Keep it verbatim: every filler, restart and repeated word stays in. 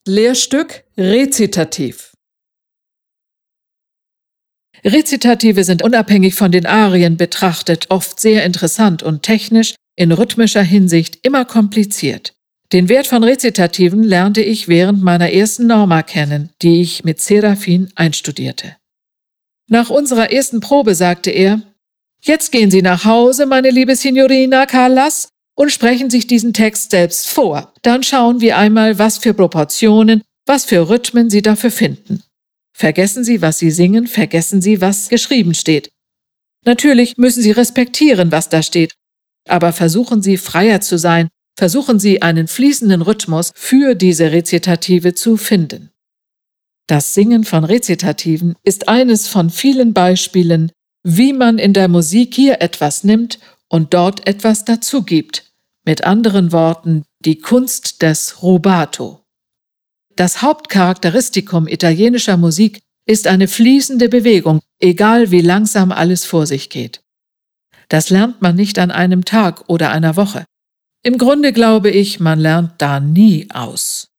Lehrstück Rezitativ. Rezitative sind unabhängig von den Arien betrachtet oft sehr interessant und technisch, in rhythmischer Hinsicht immer kompliziert. Den Wert von Rezitativen lernte ich während meiner ersten Norma kennen, die ich mit Serafin einstudierte. Nach unserer ersten Probe sagte er: »Jetzt gehen Sie nach Hause, meine liebe Signorina Callas, und sprechen sich diesen Text selbst vor. Dann schauen wir einmal, was für Proportionen, was für Rhythmen Sie dafür finden. Vergessen Sie, was Sie singen, vergessen Sie, was geschrieben steht. Natürlich müssen Sie respektieren, was da steht, aber versuchen Sie, freier zu sein, versuchen Sie, einen fließenden Rhythmus für diese Rezitative zu finden.« Das Singen von Rezitativen ist eines von vielen Beispielen, wie man in der Musik hier etwas nimmt und dort etwas dazu gibt. Mit anderen Worten, die Kunst des Rubato. Das Hauptcharakteristikum italienischer Musik ist eine fließende Bewegung, egal wie langsam alles vor sich geht. Das lernt man nicht an einem Tag oder einer Woche. Im Grunde glaube ich, man lernt da nie aus.